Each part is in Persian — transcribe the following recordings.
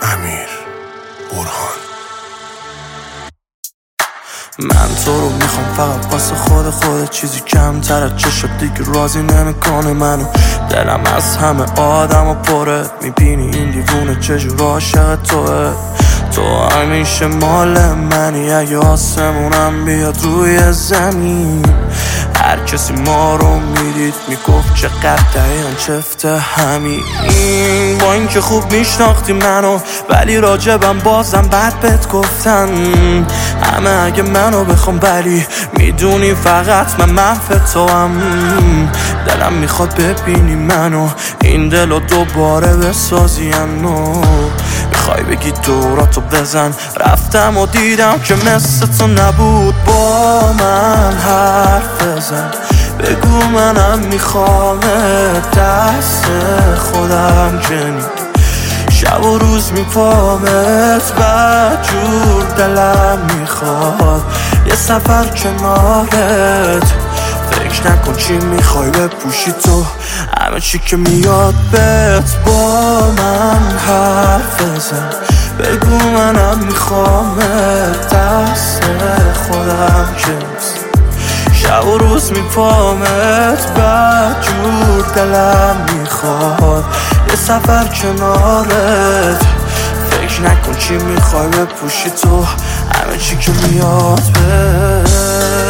امیر برهان. من تو رو میخوام فقط واسه خودت، چیزی کمتر از چشات دیگه راضی نمیکنه منو. دلم از همه آدم و پره، میبینی این دیوونه چجور عاشق توه. تو همیشه مال منی، اگه آسمونم بیاد روی زمین. هر کسی ما رو میدید میگفت چقدر دقیقا چفته همین. با این که خوب میشناختی منو، ولی راجبم بازم بد بهت گفتن. همه اگه منو بخوام ولی میدونی فقط من محو تو هم. دلم میخواد ببینی منو، این دلو دوباره بسازینو. میخوای بگی دوراتو بزن، رفتم و دیدم که مثل تو نبود. با من حرف بزن، بگو منم میخوام دست خودم کنی. شب و روز میپامت بدجور دلم میخواد یه سفر کنارت. فکر نکن چی میخوای بپوشی تو، همه چی که میاد بهت. با من حرف بزن، بگو منم میخوام دست خودم کنی. شب و روز میپامت بدجور دلم میخواد یه سفر کنارت. فکر نکن چی میخوای بپوشی تو، همه چی که میاد بهت.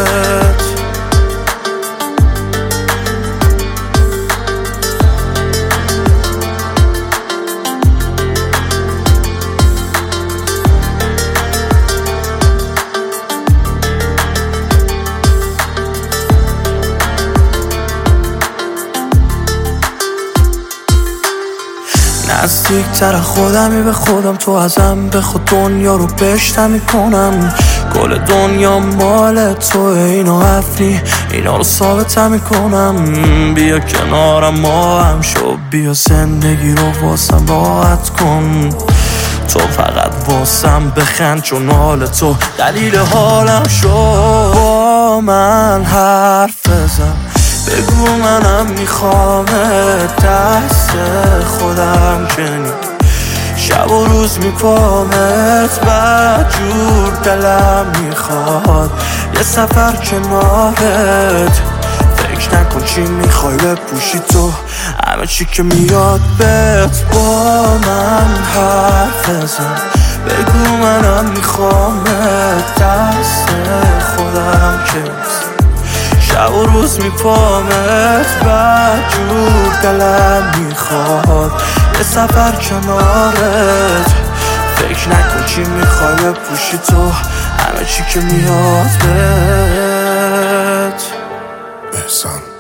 نزدیکتر خودمی به خودم، تو ازم به خود دنیا رو بشتم میکنم. کل دنیا مال تو، اینو حفنی اینا رو ثابتم میکنم. بیا کنارم ما هم شو، بیا زندگی رو واسم راحت کن. تو فقط واسم بخند، چون حال تو دلیل حالم شو. با من حرف بزن، بگو منم میخوام دست خودم کنی. شب و روز میپامت بدجور دلم میخواد یه سفر کنارت. فکر نکن چی میخوای بپوشی تو، همه چی که میاد بهت. با من حرف بزن، بگو منم میخوام دست خودم کنی. شب و روز میپامت بدجور دلم میخواد یه سفر کنارت. فکر نکن چی میخوای بپوشی تو، همه چی که میاد بهت. احسان.